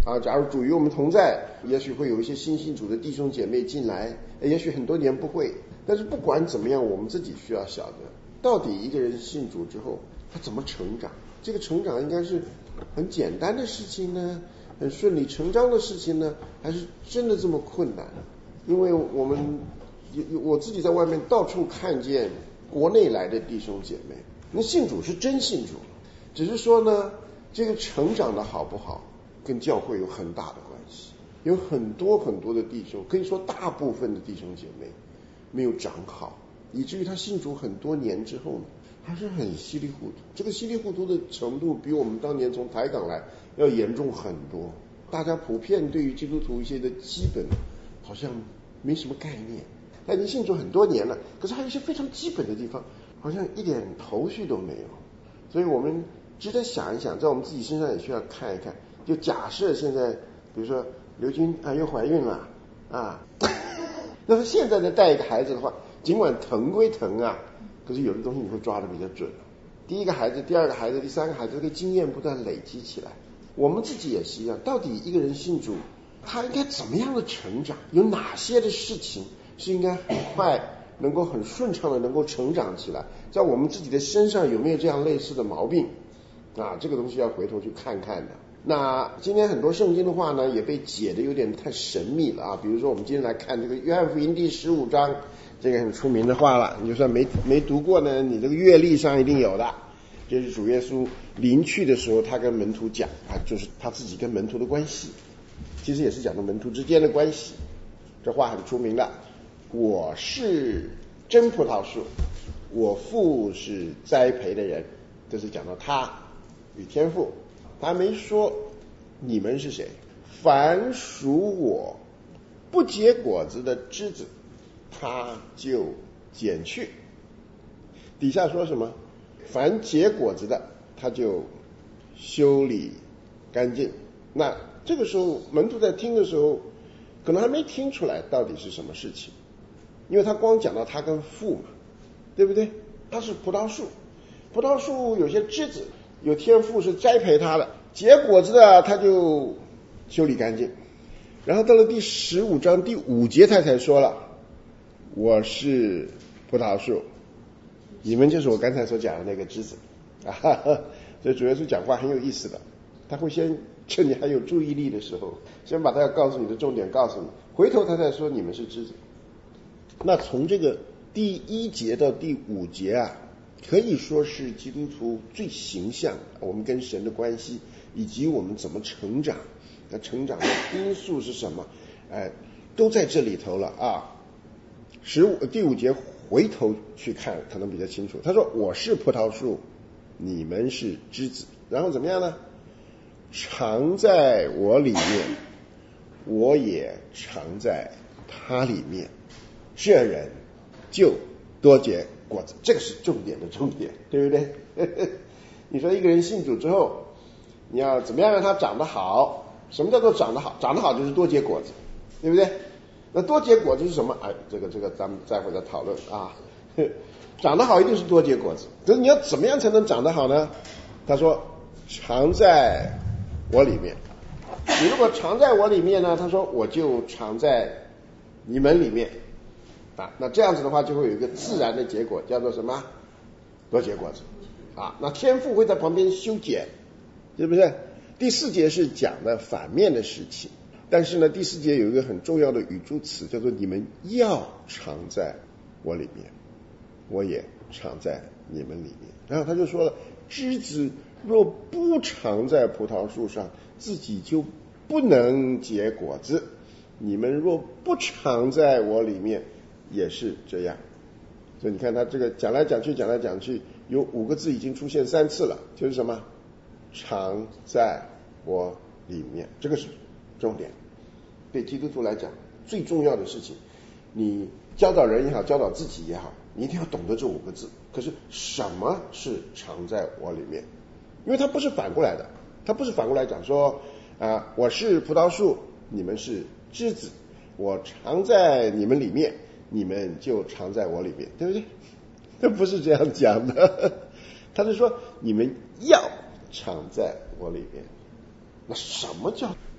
假如主与我们同在，也许会有一些新信主的弟兄姐妹进来，也许很多年不会。但是不管怎么样，我们自己需要晓得，到底一个人信主之后他怎么成长。这个成长应该是很简单的事情呢，很顺理成章的事情呢，还是真的这么困难？因为我自己在外面到处看见国内来的弟兄姐妹，那信主是真信主，只是说呢，这个成长的好不好跟教会有很大的关系。有很多很多的弟兄，可以说大部分的弟兄姐妹没有长好，以至于他信主很多年之后呢，还是很稀里糊涂。这个稀里糊涂的程度比我们当年从台港来要严重很多。大家普遍对于基督徒一些的基本好像没什么概念，他已经信主很多年了，可是还有一些非常基本的地方好像一点头绪都没有。所以我们值得想一想，在我们自己身上也需要看一看。就假设现在比如说刘军又怀孕了那么现在呢带一个孩子的话，尽管疼归疼可是有的东西你会抓得比较准。第一个孩子、第二个孩子、第三个孩子，这个经验不断累积起来。我们自己也是一样，到底一个人信主他应该怎么样的成长，有哪些的事情是应该很快能够很顺畅的能够成长起来，在我们自己的身上有没有这样类似的毛病这个东西要回头去看看的。那今天很多圣经的话呢也被解得有点太神秘了比如说我们今天来看这个约翰福音第15章，这个很出名的话了，你就算没读过呢，你这个阅历上一定有的。这是主耶稣临去的时候他跟门徒讲就是他自己跟门徒的关系，其实也是讲到门徒之间的关系。这话很出名的，我是真葡萄树，我父是栽培的人，这是讲到他与天父。他没说你们是谁，凡属我不结果子的枝子他就剪去。底下说什么？凡结果子的他就修理干净。那这个时候门徒在听的时候可能还没听出来到底是什么事情，因为他光讲到他跟父嘛，对不对？他是葡萄树，葡萄树有些枝子有天父是栽培他的，结果子的他就修理干净。然后到了第15章第5节他才说了，我是葡萄树，你们就是我刚才所讲的那个枝子所以主耶稣讲话很有意思的，他会先趁你还有注意力的时候，先把他要告诉你的重点告诉你，回头他再说你们是枝子。那从这个第1节到第5节可以说是基督徒最形象我们跟神的关系以及我们怎么成长，那成长的因素是什么都在这里头了第5节回头去看可能比较清楚。他说我是葡萄树，你们是枝子，然后怎么样呢？常在我里面，我也常在他里面，这人就多结果子。这个是重点的重点，对不对？你说一个人信主之后，你要怎么样让他长得好？什么叫做长得好？长得好就是多结果子，对不对？那多结果子是什么？这个咱们待会再讨论长得好一定是多结果子，可是你要怎么样才能长得好呢？他说常在我里面。你如果常在我里面呢，他说我就常在你们里面那这样子的话就会有一个自然的结果，叫做什么？多结果子那天父会在旁边修剪，是不是？第4节是讲的反面的事情，但是呢第4节有一个很重要的语助词，叫做你们要常在我里面，我也常在你们里面。然后他就说了，枝子若不常在葡萄树上，自己就不能结果子，你们若不常在我里面也是这样。所以你看他这个讲来讲去有5个字已经出现3次了，就是什么？常在我里面，这个是重点。对基督徒来讲最重要的事情，你教导人也好，教导自己也好，你一定要懂得这5个字。可是什么是常在我里面？因为它不是反过来的，它不是反过来讲说我是葡萄树，你们是枝子，我常在你们里面，你们就常在我里面，对不对？这不是这样讲的，他是说你们要常在我里面。那什么叫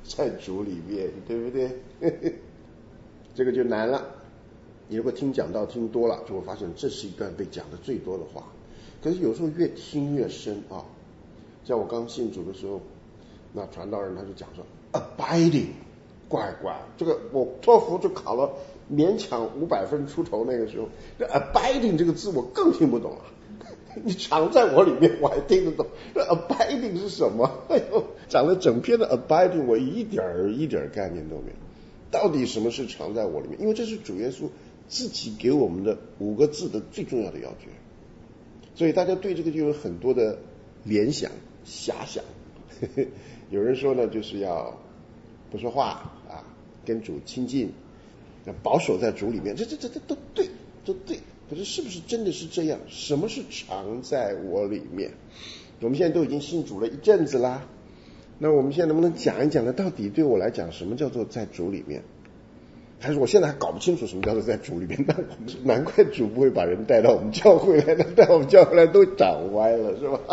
在主里面，对不对？这个就难了。你如果听讲道听多了，就会发现这是一段被讲的最多的话。可是有时候越听越深啊。像我刚信主的时候，那传道人他就讲说 abiding， 乖，这个我托福就考了勉强500分出头，那个时候这 abiding 这个字我更听不懂了。你常在我里面我还听得懂，这 abiding 是什么？哎呦，讲了整篇的 abiding 我一点概念都没有。到底什么是常在我里面？因为这是主耶稣自己给我们的5个字的最重要的要诀，所以大家对这个就有很多的联想遐想。有人说呢，就是要不说话啊，跟主亲近，保守在主里面，这都对，都对。可是是不是真的是这样？什么是常在我里面？我们现在都已经信主了一阵子啦，那我们现在能不能讲一讲呢？到底对我来讲，什么叫做在主里面？还是我现在还搞不清楚什么叫做在主里面？难怪主不会把人带到我们教会来，带我们教会来都长歪了，是吧？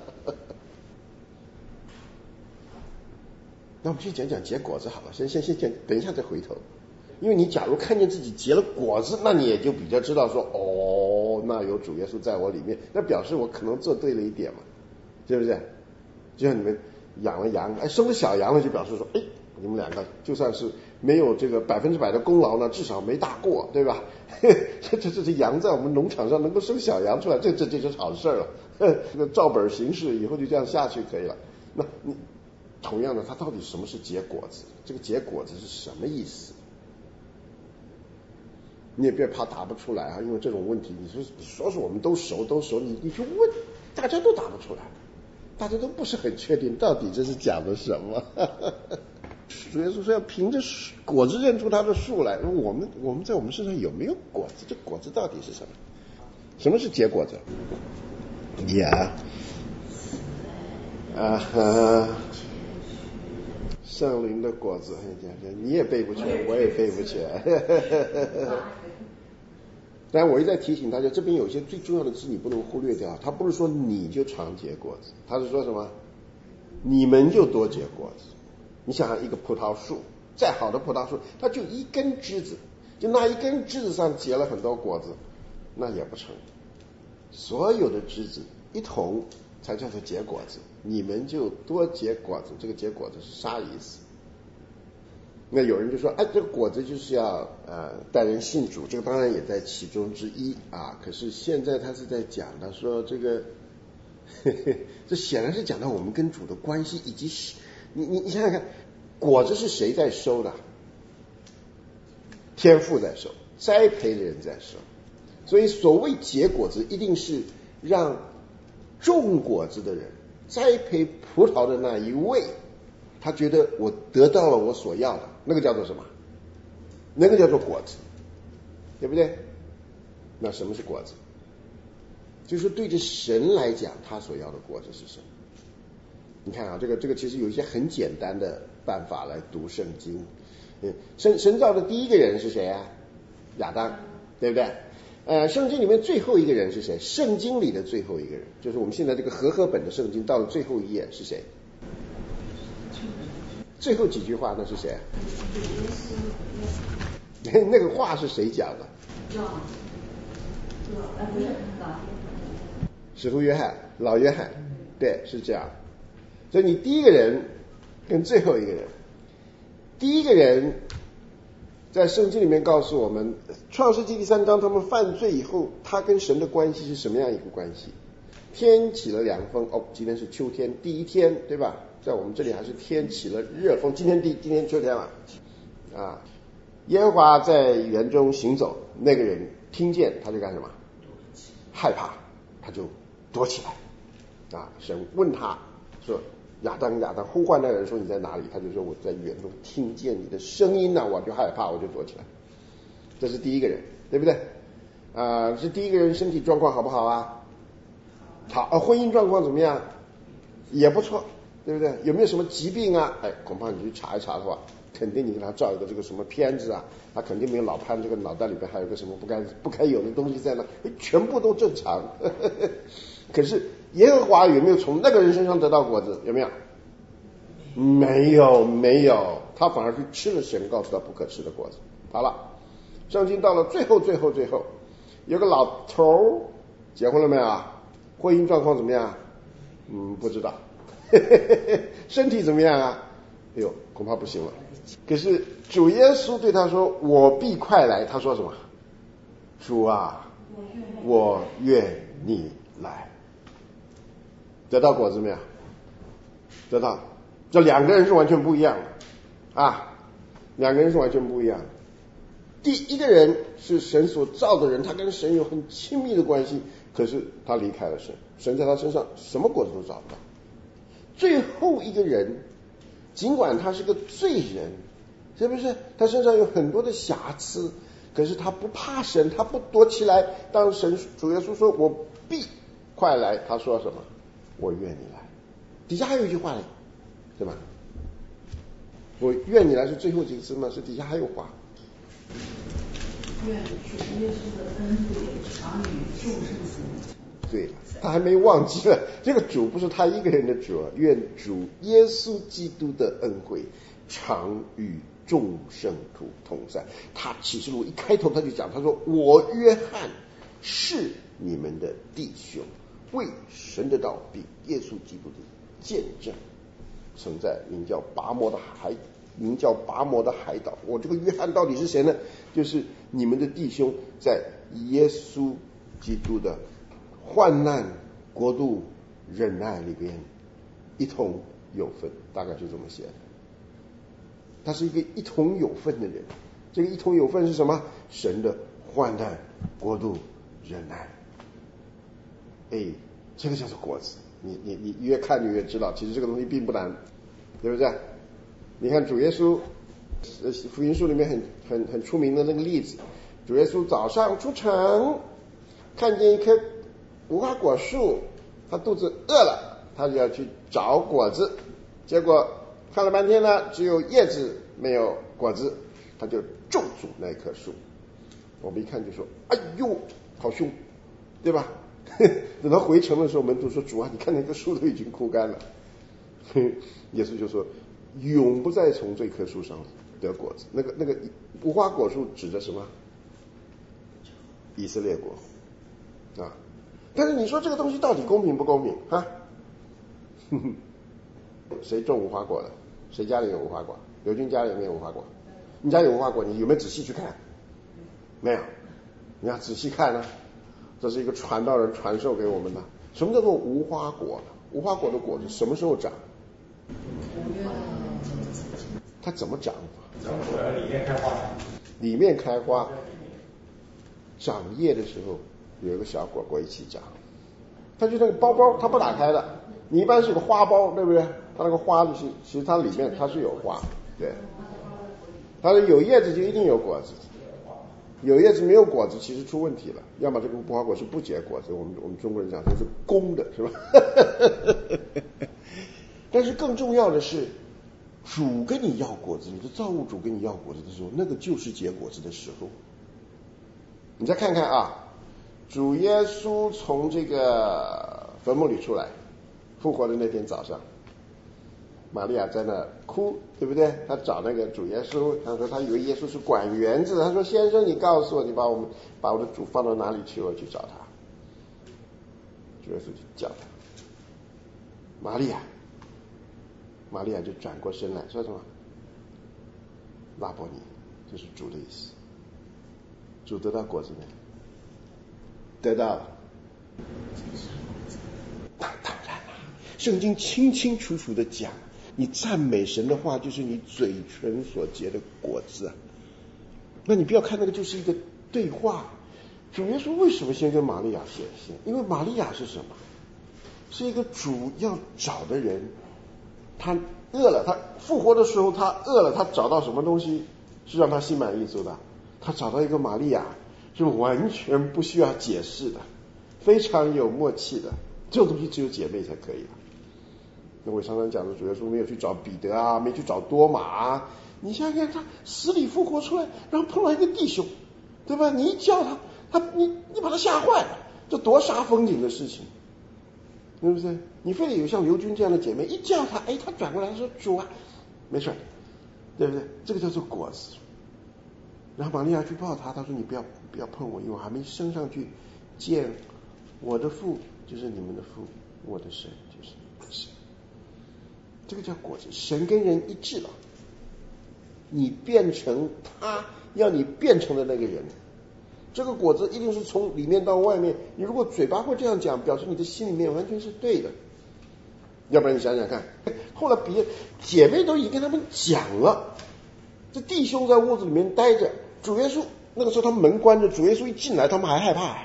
那我们先讲讲结果子好了，先讲，等一下再回头。因为你假如看见自己结了果子，那你也就比较知道说，哦，那有主耶稣在我里面，那表示我可能做对了一点嘛，是不是？就像你们养了羊，生了小羊了，就表示说，你们两个就算是没有这个100%的功劳呢，至少没大过，对吧？这羊在我们农场上能够生小羊出来，这就是好事了。这个照本行事，以后就这样下去可以了。那你同样的，它到底什么是结果子？这个结果子是什么意思？你也别怕答不出来啊，因为这种问题，你说我们都熟，你去问，大家都答不出来，大家都不是很确定到底这是讲的什么。主耶稣说要凭着果子认出它的树来，我们在我们身上有没有果子？这果子到底是什么？什么是结果子？圣灵的果子，你也背不起来，我也背不起来。但我一再提醒大家，这边有一些最重要的字你不能忽略掉。他不是说你就常结果子，他是说什么？你们就多结果子。你想想，一个葡萄树，再好的葡萄树，它就一根枝子，就那一根枝子上结了很多果子，那也不成。所有的枝子一同才叫做结果子。你们就多结果子，这个结果子是啥意思？那有人就说，这个果子就是要带人信主，这个当然也在其中之一啊。可是现在他是在讲的说这个，这显然是讲到我们跟主的关系，以及你想想看，果子是谁在收的？天父在收，栽培的人在收。所以所谓结果子，一定是让种果子的人，栽培葡萄的那一位，他觉得我得到了我所要的，那个叫做什么？那个叫做果子，对不对？那什么是果子？就是对着神来讲，他所要的果子是什么？你看啊，这个其实有一些很简单的办法来读圣经。神造的第一个人是谁啊？亚当，对不对？圣经里面最后一个人是谁？圣经里的最后一个人，就是我们现在这个和本的圣经到了最后一页是谁？最后几句话那是谁？那个话是谁讲的？使徒约翰，老约翰，对，是这样。所以你第一个人跟最后一个人，第一个人在圣经里面告诉我们，创世纪第3章他们犯罪以后，他跟神的关系是什么样一个关系？天起了凉风，今天是秋天第一天，对吧？在我们这里还是天起了热风，今天秋天了啊。耶和华在园中行走，那个人听见他就干什么？害怕，他就躲起来啊。神问他说，亚当，呼唤那个人说你在哪里？他就说我在园中听见你的声音我就害怕，我就躲起来。这是第一个人，对不对？是第一个人身体状况好不好啊？好。婚姻状况怎么样？也不错，对不对？有没有什么疾病啊？恐怕你去查一查的话，肯定你给他照一个这个什么片子啊，他肯定没有老潘这个脑袋里边还有个什么不该有的东西在那，全部都正常。可是耶和华有没有从那个人身上得到果子？有没有？ 没有，他反而是吃了神告诉他不可吃的果子。好了，圣经到了最后，有个老头结婚了没有啊？婚姻状况怎么样？不知道。身体怎么样啊？哎呦，恐怕不行了。可是主耶稣对他说：“我必快来。”他说什么？主啊，我愿你来。得到果子没有？得到。这两个人是完全不一样的啊，两个人是完全不一样的。第一个人是神所造的人，他跟神有很亲密的关系，可是他离开了神，神在他身上什么果子都找不到。最后一个人，尽管他是个罪人，是不是？他身上有很多的瑕疵，可是他不怕神，他不躲起来。当神主耶稣说我必快来，他说什么？我愿你来。底下还有一句话呢，对吧？我愿你来是最后几个字吗？是底下还有话。 愿主耶稣的恩惠常与众圣徒。 对，他还没忘记了，这个主不是他一个人的主，愿主耶稣基督的恩惠常与众圣徒同在。他启示录一开头他就讲，他说我约翰是你们的弟兄，为神的道比耶稣基督的见证，曾在名叫拔摩的海岛。我这个约翰到底是谁呢？就是你们的弟兄，在耶稣基督的患难国度忍耐里边一同有份，大概就这么写的。他是一个一同有份的人。这个一同有份是什么？神的患难国度忍耐。这个叫做果子。你越看你越知道，其实这个东西并不难，对不对？你看主耶稣福音书里面很出名的那个例子，主耶稣早上出城，看见一棵无花果树，他肚子饿了，他就要去找果子，结果看了半天呢，只有叶子没有果子，他就咒诅那棵树。我们一看就说：“哎呦，好凶，对吧？”等他回城的时候，门徒说：“主啊，你看那棵树都已经枯干了。”耶稣就说：“永不再从这棵树上得果子。”那个无花果树指的什么？以色列国啊。但是你说这个东西到底公平不公平啊？谁种无花果的？谁家里有无花果？刘军家里有没有无花果？你家有无花果，你有没有仔细去看？没有。你要仔细看呢，这是一个传道人传授给我们的。什么叫做无花果呢？无花果的果子什么时候长？它怎么长？里面开花，长叶的时候有一个小果果一起长。它就那个包它不打开的，你一般是有个花苞，对不对？它那个花其实它里面它是有花，对。它有叶子就一定有果子，有叶子没有果子其实出问题了，要么这个无花果是不结果子，我们中国人讲说是公的，是吧？但是更重要的是，主跟你要果子，你的造物主跟你要果子的时候，那个就是结果子的时候。你再看看啊，主耶稣从这个坟墓里出来，复活的那天早上，玛利亚在那哭，对不对？他找那个主耶稣，他说他以为耶稣是管园子，他说先生，你告诉我，你把我的主放到哪里去，我去找他。主耶稣就叫他玛利亚，玛利亚就转过身来说什么？拉伯尼，这是主的意思。主得到果子没？得到了。当然了，圣经清清楚楚的讲，你赞美神的话就是你嘴唇所结的果子啊。那你不要看那个就是一个对话。主耶稣为什么先跟玛利亚写信？因为玛利亚是什么？是一个主要找的人。他饿了，他复活的时候他饿了，他找到什么东西是让他心满意足的？他找到一个玛利亚，是完全不需要解释的，非常有默契的。这种东西只有姐妹才可以的。那我常常讲的，主耶稣没有去找彼得啊，没去找多马啊。你想想看，他死里复活出来，然后碰到一个弟兄，对吧？你一叫他你把他吓坏了，这多煞风景的事情。 对不对？你非得有像刘军这样的姐妹，一叫她，哎，她转过来说主啊，没事，对不对？这个叫做果子。然后玛利亚去抱他，他说你不要碰我，因为我还没升上去见我的父，就是你们的父，我的神就是你们的神。这个叫果子，神跟人一致了，你变成他要你变成的那个人。这个果子一定是从里面到外面，你如果嘴巴会这样讲，表示你的心里面完全是对的。要不然你想想看，后来姐妹都已经跟他们讲了，这弟兄在屋子里面待着，主耶稣那个时候他们门关着，主耶稣一进来他们还害怕，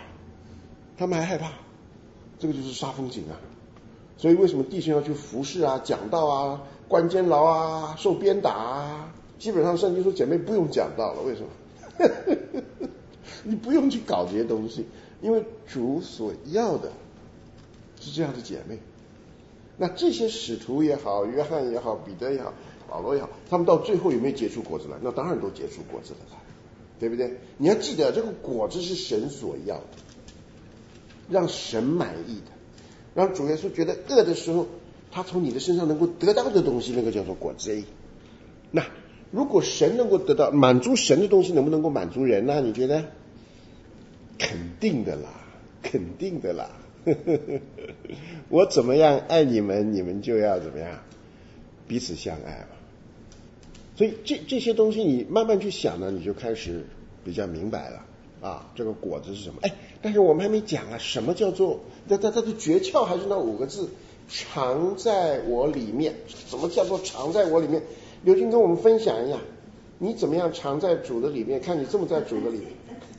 这个就是杀风景啊。所以为什么弟兄要去服侍啊、讲道啊、关监牢啊、受鞭打啊？基本上圣经说姐妹不用讲道了，为什么？你不用去搞这些东西，因为主所要的是这样的姐妹。那这些使徒也好，约翰也好，彼得也好，保罗也好，他们到最后有没有结出果子来？那当然都结出果子来，对不对？你要记得，这个果子是神所要的，让神满意的，让主耶稣觉得饿的时候，他从你的身上能够得到的东西，那个叫做果子。那如果神能够得到满足神的东西，能不能够满足人呢？你觉得？肯定的啦。我怎么样爱你们，你们就要怎么样彼此相爱嘛。所以这些东西你慢慢去想呢，你就开始比较明白了啊，这个果子是什么？哎，但是我们还没讲啊，什么叫做它的诀窍还是那5个字，常在我里面。什么叫做常在我里面？刘军跟我们分享一下，你怎么样常在主的里面？看你这么在主的里面。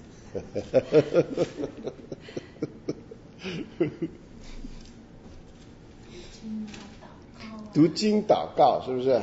读经祷告是不是？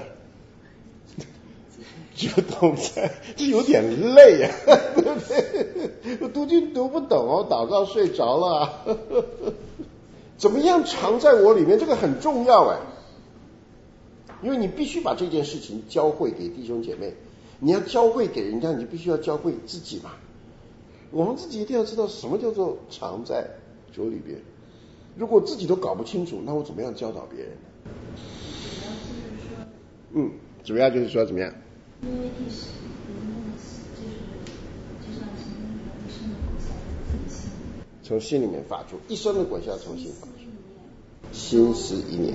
就懂在，这有点累啊，对不对？我读经读不懂哦，祷告睡着了。怎么样常在我里面？这个很重要哎，因为你必须把这件事情教会给弟兄姐妹，你要教会给人家，你必须要教会自己嘛。我们自己一定要知道什么叫做常在主里边。如果自己都搞不清楚，那我怎么样教导别人呢？主要就是说怎么样？ 因为一生就像是一生的果效从心， 从心里面发出，一生的果效从心发出，心思意念。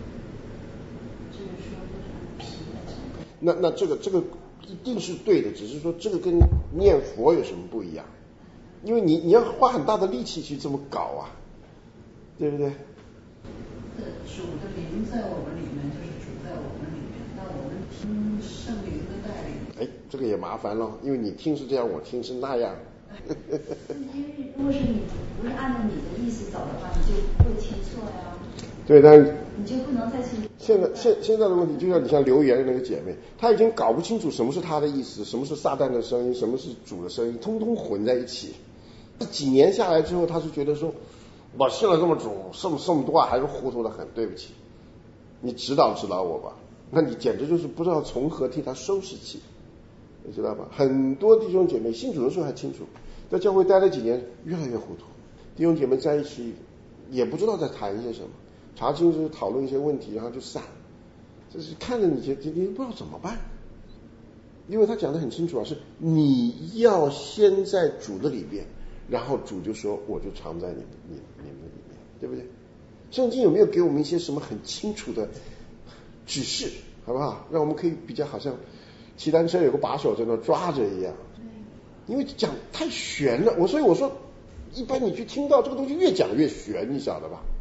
那这个一定是对的，只是说这个跟念佛有什么不一样？因为你要花很大的力气去这么搞啊，对不对？ 主的灵在我们里面，就是主在我们里面，那我们听圣灵的带领。 哎，这个也麻烦了，因为你听是这样，我听是那样。 因为如果是你不是按照你的意思走的话，你就会听错呀。 对，但是你就不能再去。 现在的问题，就像你像留言的那个姐妹，她已经搞不清楚什么是她的意思，什么是撒旦的声音，什么是主的声音，通通混在一起。几年下来之后，她是觉得说，我信了这么主，这么多还是糊涂的很。对不起，你指导我吧。那你简直就是不知道从何替他收拾起，你知道吧？很多弟兄姐妹信主的时候还清楚，在教会待了几年，越来越糊涂。弟兄姐妹在一起也不知道在谈一些什么，查经就是讨论一些问题，然后就散了。就是看着你不知道怎么办，因为他讲得很清楚啊，是你要先在主的里边，然后主就说我就常在你们里面，对不对？圣经有没有给我们一些什么很清楚的指示，好不好？让我们可以比较好像骑单车有个把手在那抓着一样。因为讲太悬了，所以我说一般你去听到这个东西越讲越悬，你晓得吧？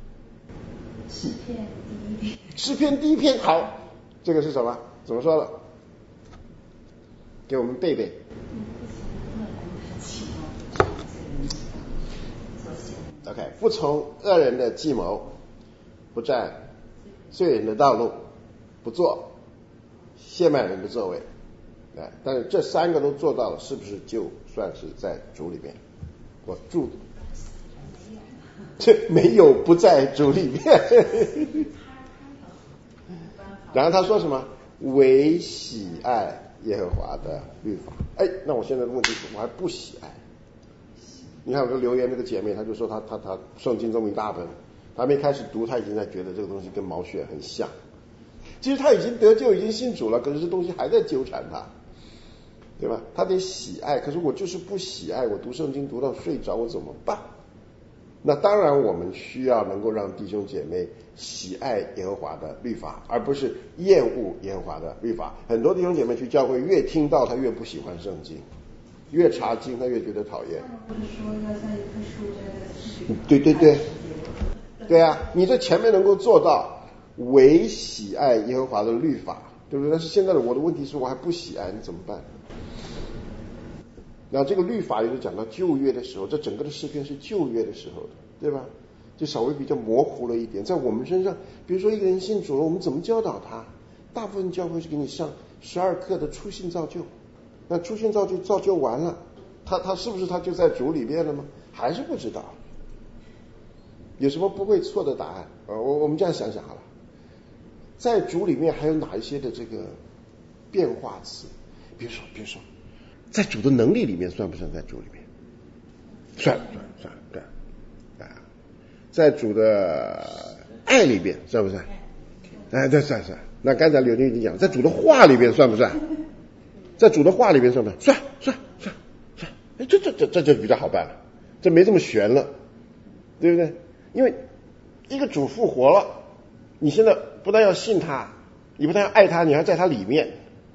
诗篇第一篇好，这个是什么？怎么说了？给我们背背。OK， 不从恶人的计谋，不占罪人的道路，不做亵慢人的座位。但是这3个都做到了，是不是就算是在主里面？我住这没有不在主里面。然后他说什么？唯喜爱耶和华的律法。哎，那我现在的问题是我还不喜爱。你看我这留言那个姐妹，她就说她圣经这么一大本， 还没开始读，他已经在觉得这个东西跟毛血很像。其实他已经得救，已经信主了，可是这东西还在纠缠他，对吧？他得喜爱，可是我就是不喜爱，我读圣经读到睡着，我怎么办？那当然我们需要能够让弟兄姐妹喜爱耶和华的律法，而不是厌恶耶和华的律法。很多弟兄姐妹去教会，越听到他越不喜欢圣经，越查经他越觉得讨厌。 不是说要像一棵树在对啊，你在前面能够做到唯喜爱耶和华的律法，对不对？但是现在我的问题是我还不喜爱，你怎么办？然后这个律法也是讲到旧约的时候，这整个的诗篇是旧约的时候的，对吧？就稍微比较模糊了一点。在我们身上，比如说一个人信主了，我们怎么教导他？大部分教会是给你上12课的初信造就，那初信造就完了，他是不是他就在主里面了吗？还是不知道。有什么不会错的答案？我们这样想想好了，在主里面还有哪一些的这个变化词？比如说在主的能力里面算不算在主里面？算，对啊。在主的爱里边算不算？对，算。那刚才柳丁已经讲了，在主的话里边算不算？在主的话里边算不算？算。这就比较好办了，这没这么悬了，对不对？因为一个主复活了，你现在不但要信他，你不但要爱他，你还在他里面。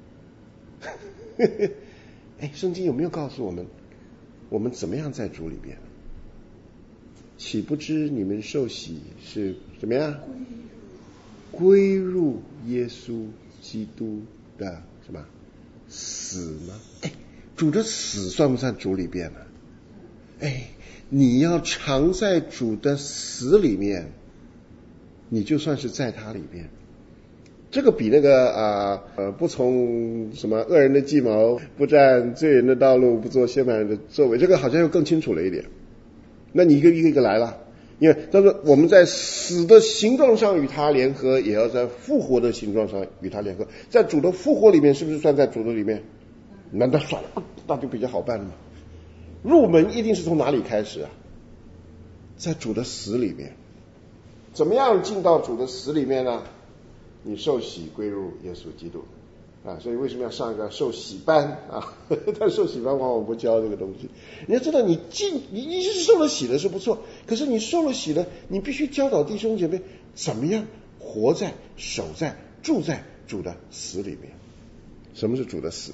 圣经有没有告诉我们怎么样在主里边？岂不知你们受洗是怎么样？归入耶稣基督的什么死吗？主的死算不算主里边呢？你要常在主的死里面，你就算是在他里边。这个比那个不从什么恶人的计谋，不占罪人的道路，不做亵慢人的作为，这个好像又更清楚了一点。那你一个来了，因为他说我们在死的形状上与他联合，也要在复活的形状上与他联合。在主的复活里面，是不是算在主的里面？那算了，那就比较好办了嘛。入门一定是从哪里开始啊？在主的死里面。怎么样进到主的死里面呢？你受洗归入耶稣基督所以为什么要上一个受洗班但受洗班往往不教这个东西。你要知道你是受了洗的是不错，可是你受了洗的，你必须教导弟兄姐妹怎么样活在、守在、住在主的死里面。什么是主的死？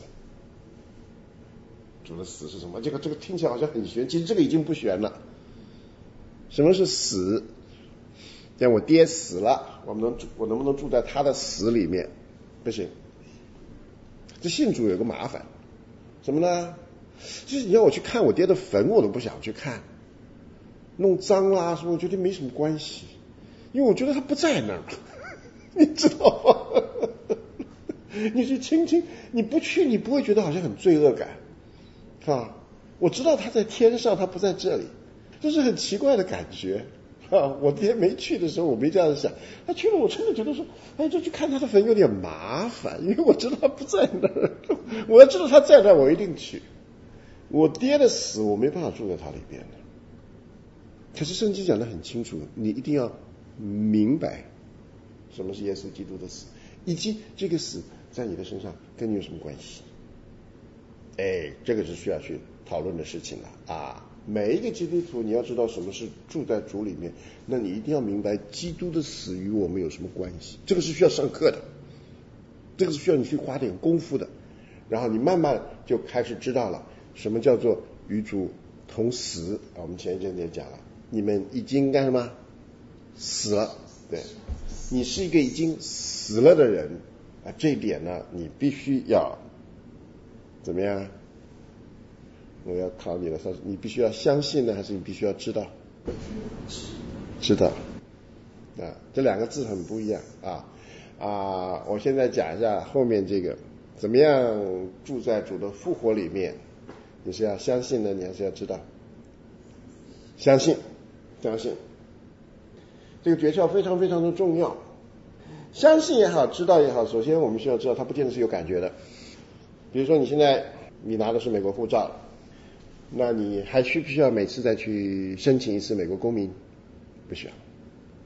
主的死是什么？这个听起来好像很玄，其实这个已经不玄了。什么是死？像我爹死了，我能不能住在他的死里面？不行。这信主有个麻烦，什么呢？就是你要我去看我爹的坟，我都不想去看，弄脏啦什么，我觉得没什么关系，因为我觉得他不在那儿，你知道吗？你去亲，你不去，你不会觉得好像很罪恶感，是吧？我知道他在天上，他不在这里，这是很奇怪的感觉。我爹没去的时候我没这样想，他去了我真的觉得说就去看他的坟有点麻烦，因为我知道他不在那儿，我要知道他在那儿我一定去。我爹的死我没办法住在他里边的，可是圣经讲得很清楚，你一定要明白什么是耶稣基督的死，以及这个死在你的身上跟你有什么关系。这个是需要去讨论的事情了每一个基督徒你要知道什么是住在主里面，那你一定要明白基督的死与我们有什么关系，这个是需要上课的，这个是需要你去花点功夫的，然后你慢慢就开始知道了什么叫做与主同死我们前一阵也讲了，你们已经干什么死了，对，你是一个已经死了的人这一点呢你必须要怎么样？我要考你了，你必须要相信呢，还是你必须要知道？知道这两个字很不一样我现在讲一下后面这个怎么样住在主的复活里面，你是要相信呢，你还是要知道？相信这个诀窍非常非常的重要。相信也好，知道也好，首先我们需要知道它不见得是有感觉的。比如说你现在你拿的是美国护照，那你还需不需要每次再去申请一次美国公民？不需要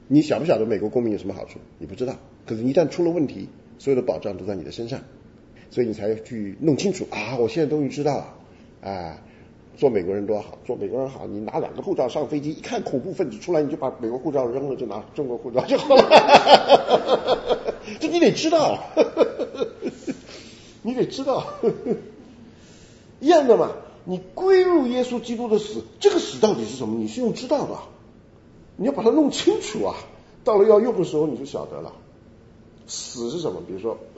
你晓不晓得美国公民有什么好处？你不知道。可是一旦出了问题，所有的保障都在你的身上，所以你才去弄清楚啊！我现在终于知道了，啊，做美国人多好，做美国人好，你拿2个护照上飞机，一看恐怖分子出来，你就把美国护照扔了，就拿中国护照就好了。这你得知道，你得知道，一样的嘛。你归入耶稣基督的死，这个死到底是什么？你是用知道的，你要把它弄清楚啊。到了要用的时候，你就晓得了。死是什么？比如说，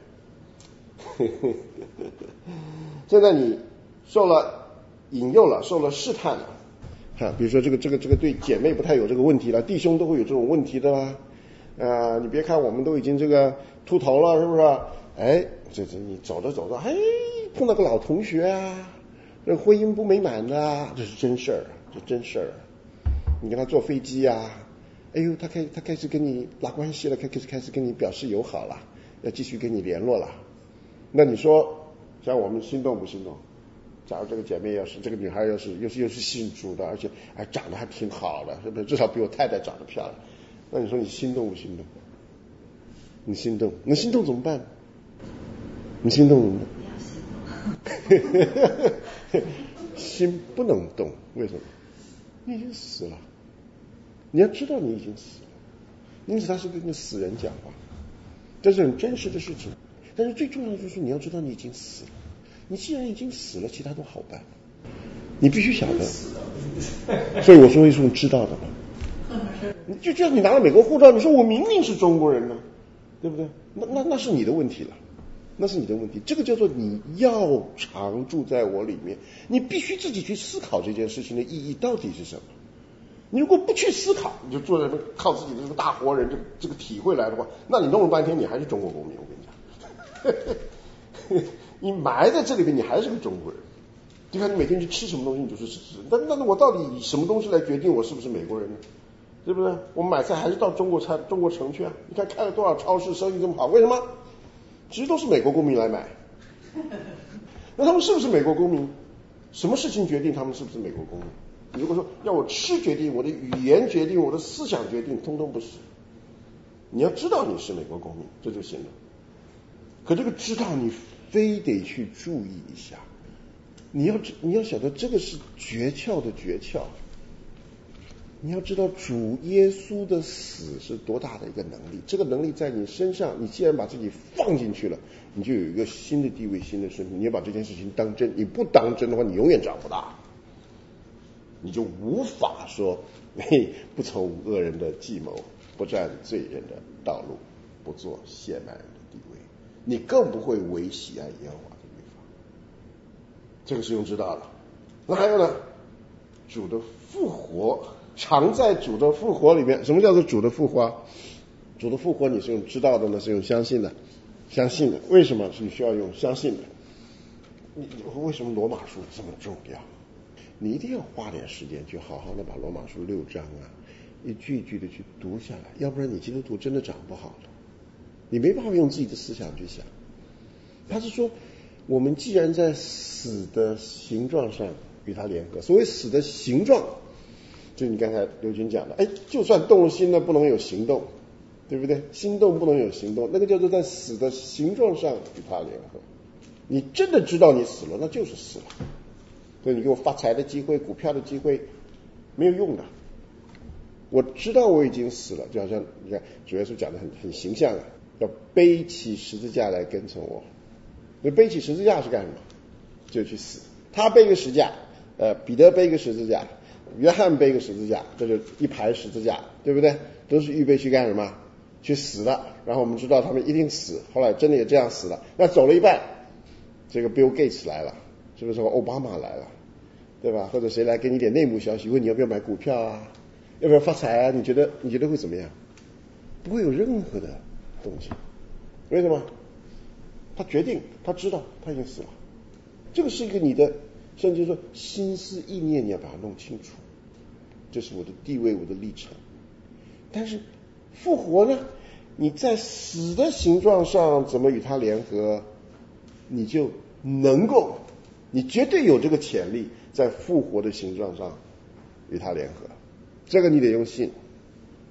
现在你受了引诱了，受了试探了，比如说这个对姐妹不太有这个问题了，弟兄都会有这种问题的啦。你别看我们都已经这个秃头了，是不是？这你走着走着，碰到个老同学啊，这婚姻不美满的啊，这是真事儿，这真事儿。你跟他坐飞机啊，他开始跟你拉关系了，开始跟你表示友好了，要继续跟你联络了。那你说，像我们心动不心动？假如这个姐妹这个女孩又是信主的，而且长得还挺好的，是不是？至少比我太太长得漂亮。那你说你心动不心动？你心动，那心动怎么办？你心动怎么办？ 不要心动。 心不能动，为什么？你已经死了。你要知道你已经死了，因此他是跟死人讲话，这是很真实的事情。但是最重要的就是你要知道你已经死了。你既然已经死了，其他都好办。你必须晓得，所以我说一种知道的嘛。就像你拿了美国护照，你说我明明是中国人呢，对不对？那是你的问题了，那是你的问题。这个叫做你要常住在我里面，你必须自己去思考这件事情的意义到底是什么。你如果不去思考，你就坐在那靠自己的这个大活人这个体会来的话，那你弄了半天你还是中国公民，我跟你讲。你埋在这里边，你还是个中国人。就看你每天去吃什么东西，你就是吃。那我到底以什么东西来决定我是不是美国人呢？对不对？我们买菜还是到中国城去啊？你看开了多少超市，生意这么好，为什么？其实都是美国公民来买。那他们是不是美国公民？什么事情决定他们是不是美国公民？如果说要我吃决定，我的语言决定，我的思想决定，通通不是。你要知道你是美国公民，这就行了。可这个知道你非得去注意一下，你要晓得这个是诀窍的诀窍。你要知道主耶稣的死是多大的一个能力，这个能力在你身上，你既然把自己放进去了，你就有一个新的地位、新的身份。你要把这件事情当真，你不当真的话，你永远长不大，你就无法说不从恶人的计谋，不占罪人的道路，不做亵慢人的地位，你更不会为喜爱耶和华的律法。这个是用知道了。那还有呢，主的复活，常在主的复活里面。什么叫做主的复活？主的复活你是用知道的呢，是用相信的。相信的，为什么是你需要用相信的？为什么罗马书这么重要？你一定要花点时间去好好的把罗马书6章一句一句的去读下来，要不然你基督徒真的长不好了，你没办法用自己的思想去想。他是说，我们既然在死的形状上与他联合，所谓死的形状，就你刚才刘军讲的，就算动了心呢，不能有行动，对不对？心动不能有行动，那个叫做在死的形状上与他联合。你真的知道你死了，那就是死了。所以你给我发财的机会、股票的机会没有用的。我知道我已经死了，就好像你看主耶稣讲的很形象啊，要背起十字架来跟从我。那背起十字架是干什么？就去死。他背个十字架，彼得背个十字架，约翰背个十字架，这就一排十字架，对不对？都是预备去干什么？去死的。然后我们知道他们一定死，后来真的也这样死了。那走了一半，这个 Bill Gates 来了，是不是？奥巴马来了，对吧？或者谁来给你点内幕消息，问你要不要买股票啊，要不要发财啊？你觉得会怎么样？不会有任何的动静。为什么？他决定，他知道他已经死了。这个是一个你的，甚至说心思意念，你要把它弄清楚。这是我的地位，我的历程。但是复活呢？你在死的形状上怎么与他联合，你就能够，你绝对有这个潜力在复活的形状上与他联合。这个你得用信。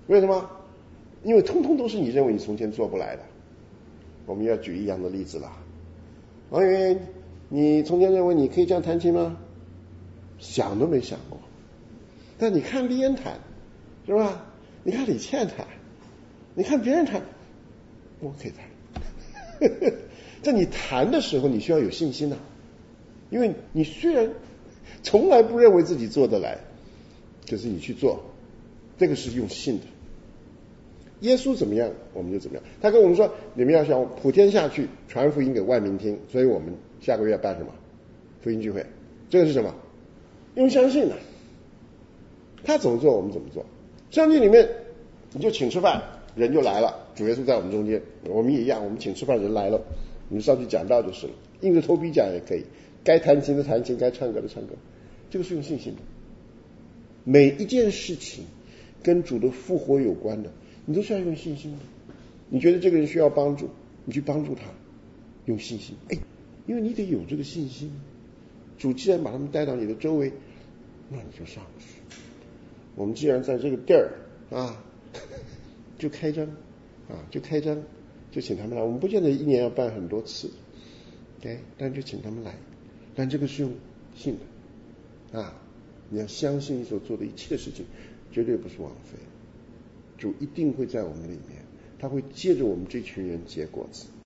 为什么？因为通通都是你认为你从前做不来的。我们要举一样的例子了。王源，你从前认为你可以这样弹琴吗？想都没想过。但你看李安弹，是吧？你看李倩弹，你看别人弹，我可以弹。在你弹的时候，你需要有信心啊，因为你虽然从来不认为自己做得来，可是你去做，这个是用信的。耶稣怎么样，我们就怎么样。他跟我们说，你们要向普天下去传福音给万民听，所以我们下个月办什么福音聚会？这个是什么？用相信的。他怎么做，我们怎么做。相信里面，你就请吃饭，人就来了，主耶稣在我们中间，我们也一样，我们请吃饭，人来了，你们上去讲道就是了，硬着头皮讲也可以，该弹琴的弹琴，该唱歌的唱歌，这个是用信心的。每一件事情跟主的复活有关的，你都是要用信心的。你觉得这个人需要帮助，你去帮助他，用信心。因为你得有这个信心。主既然把他们带到你的周围，那你就上去。我们既然在这个地儿啊，就开张，就请他们来。我们不见得一年要办很多次，但就请他们来。但这个是用信的啊，你要相信你所做的一切事情绝对不是枉费。主一定会在我们里面，他会借着我们这群人结果子。